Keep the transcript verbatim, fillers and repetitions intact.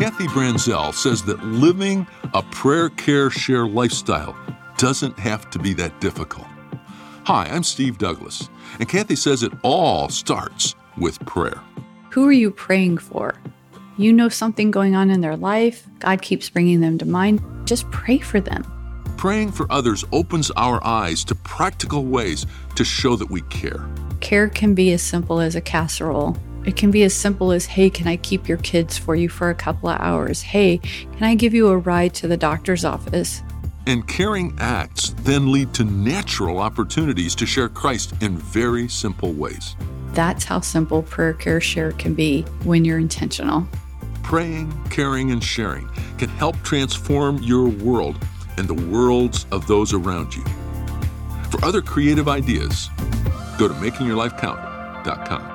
Kathy Branzell says that living a prayer, care, share lifestyle doesn't have to be that difficult. Hi, I'm Steve Douglas, and Kathy says it all starts with prayer. Who are you praying for? You know something going on in their life. God keeps bringing them to mind. Just pray for them. Praying for others opens our eyes to practical ways to show that we care. Care can be as simple as a casserole. It can be as simple as, hey, can I keep your kids for you for a couple of hours? Hey, can I give you a ride to the doctor's office? And caring acts then lead to natural opportunities to share Christ in very simple ways. That's how simple prayer, care, share can be when you're intentional. Praying, caring, and sharing can help transform your world and the worlds of those around you. For other creative ideas, go to making your life count dot com.